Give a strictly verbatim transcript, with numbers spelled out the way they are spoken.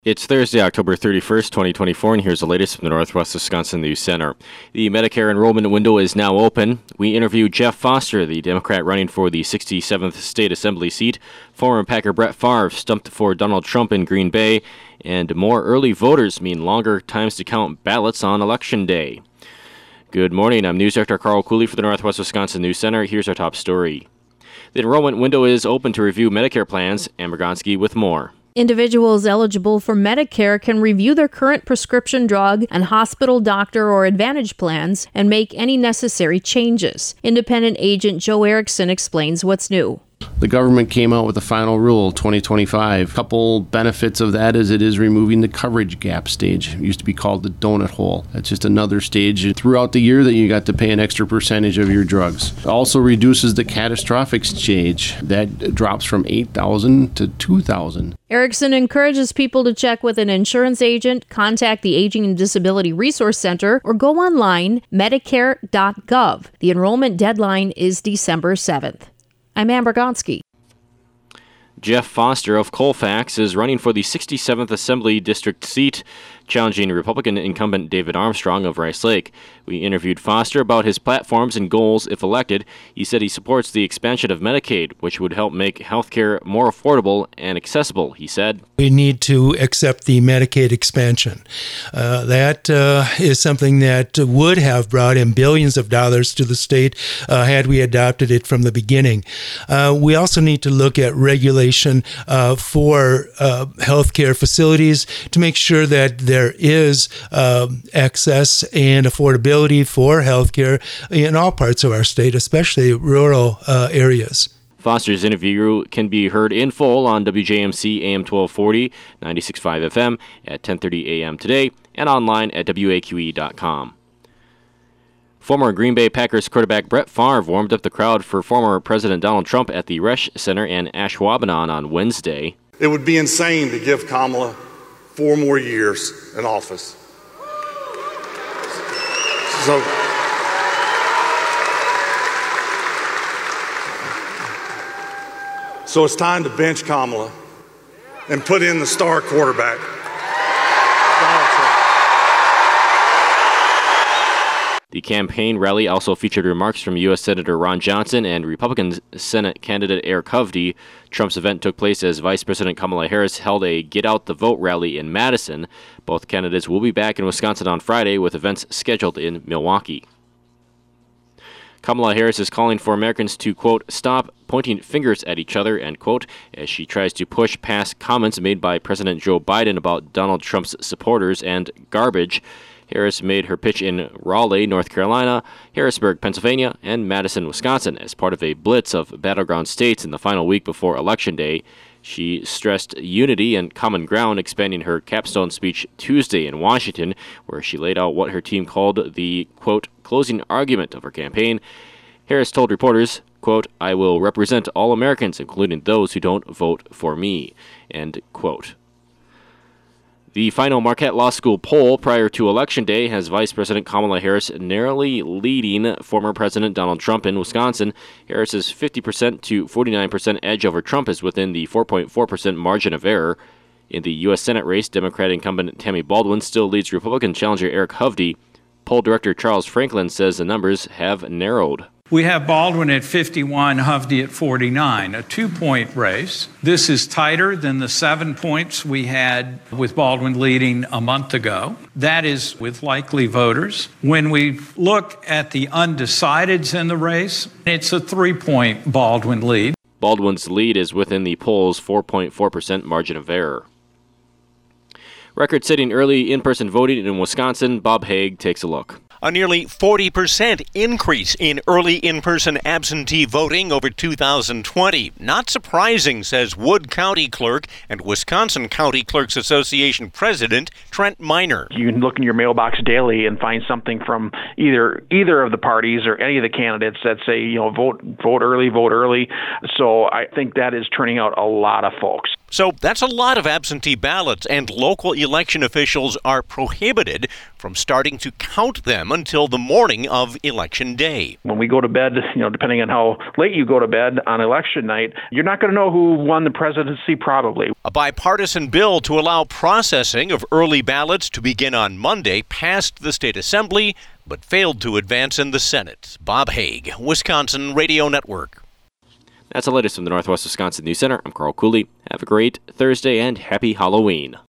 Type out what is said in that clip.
It's Thursday, October thirty-first, twenty twenty-four, and here's the latest from the Northwest Wisconsin News Center. The Medicare enrollment window is now open. We interviewed Jeff Foster, the Democrat running for the sixty-seventh State Assembly seat, former Packer Brett Favre stumped for Donald Trump in Green Bay, and more early voters mean longer times to count ballots on Election Day. Good morning, I'm News Director Carl Cooley for the Northwest Wisconsin News Center. Here's our top story. The enrollment window is open to review Medicare plans. Amber Gonski with more. Individuals eligible for Medicare can review their current prescription drug and hospital, doctor, or Advantage plans and make any necessary changes. Independent agent Joe Erickson explains what's new. The government came out with the final rule, twenty twenty-five. Couple benefits of that is it is removing the coverage gap stage. It used to be called the donut hole. That's just another stage throughout the year that you got to pay an extra percentage of your drugs. It also reduces the catastrophic stage. That drops from eight thousand to two thousand. Erickson encourages people to check with an insurance agent, contact the Aging and Disability Resource Center, or go online, medicare dot gov. The enrollment deadline is December seventh. I'm Amber Gonski. Jeff Foster of Colfax is running for the sixty-seventh Assembly District seat, challenging Republican incumbent David Armstrong of Rice Lake. We interviewed Foster about his platforms and goals if elected. He said he supports the expansion of Medicaid, which would help make health care more affordable and accessible, he said. We need to accept the Medicaid expansion. Uh, that uh, is something that would have brought in billions of dollars to the state uh, had we adopted it from the beginning. Uh, we also need to look at regulation uh, for uh, healthcare facilities to make sure that there is uh, access and affordability for healthcare in all parts of our state, especially rural uh, areas. Foster's interview can be heard in full on W J M C A M twelve forty, ninety-six point five F M at ten thirty a.m. today and online at W A Q E dot com. Former Green Bay Packers quarterback Brett Favre warmed up the crowd for former President Donald Trump at the Resch Center in Ashwaubenon on Wednesday. It would be insane to give Kamala four more years in office. So, so it's time to bench Kamala and put in the star quarterback, Donald Trump. The campaign rally also featured remarks from U S Senator Ron Johnson and Republican Senate candidate Eric Hovde. Trump's event took place as Vice President Kamala Harris held a Get Out the Vote rally in Madison. Both candidates will be back in Wisconsin on Friday with events scheduled in Milwaukee. Kamala Harris is calling for Americans to, quote, stop pointing fingers at each other, end quote, as she tries to push past comments made by President Joe Biden about Donald Trump's supporters and garbage. Harris made her pitch in Raleigh, North Carolina, Harrisburg, Pennsylvania, and Madison, Wisconsin as part of a blitz of battleground states in the final week before Election Day. She stressed unity and common ground, expanding her capstone speech Tuesday in Washington, where she laid out what her team called the, quote, closing argument of her campaign. Harris told reporters, quote, I will represent all Americans, including those who don't vote for me, end quote. The final Marquette Law School poll prior to Election Day has Vice President Kamala Harris narrowly leading former President Donald Trump in Wisconsin. Harris's fifty percent to forty-nine percent edge over Trump is within the four point four percent margin of error. In the U S Senate race, Democrat incumbent Tammy Baldwin still leads Republican challenger Eric Hovde. Poll director Charles Franklin says the numbers have narrowed. We have Baldwin at fifty-one, Hovde at forty-nine, a two-point race. This is tighter than the seven points we had with Baldwin leading a month ago. That is with likely voters. When we look at the undecideds in the race, it's a three-point Baldwin lead. Baldwin's lead is within the poll's four point four percent margin of error. Record-setting early in-person voting in Wisconsin, Bob Haig takes a look. A nearly forty percent increase in early in-person absentee voting over two thousand twenty. Not surprising, says Wood County Clerk and Wisconsin County Clerks Association President Trent Miner. You can look in your mailbox daily and find something from either either of the parties or any of the candidates that say, you know, vote vote early, vote early. So I think that is turning out a lot of folks. So that's a lot of absentee ballots, and local election officials are prohibited from starting to count them until the morning of Election Day. When we go to bed, you know, depending on how late you go to bed on election night, you're not going to know who won the presidency probably. A bipartisan bill to allow processing of early ballots to begin on Monday passed the state assembly, but failed to advance in the Senate. Bob Haig, Wisconsin Radio Network. That's the latest from the Northwest Wisconsin News Center. I'm Carl Cooley. Have a great Thursday and happy Halloween.